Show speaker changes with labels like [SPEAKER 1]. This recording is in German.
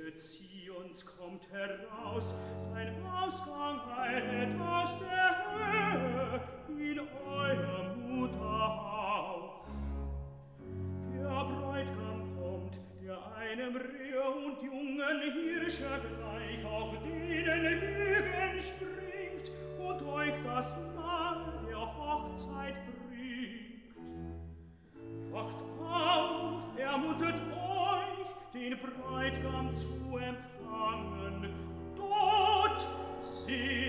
[SPEAKER 1] Zions kommt heraus, sein Ausgang eilet aus der Höhe in euer Mutterhaus. Der Bräutigam kommt, der einem Rehe und jungen Hirsche gleich auf denen Hügel springt und euch das Mahl der Hochzeit bringt. Wacht auf, ermutet euch, den Bräutigam zu empfangen. Dort seht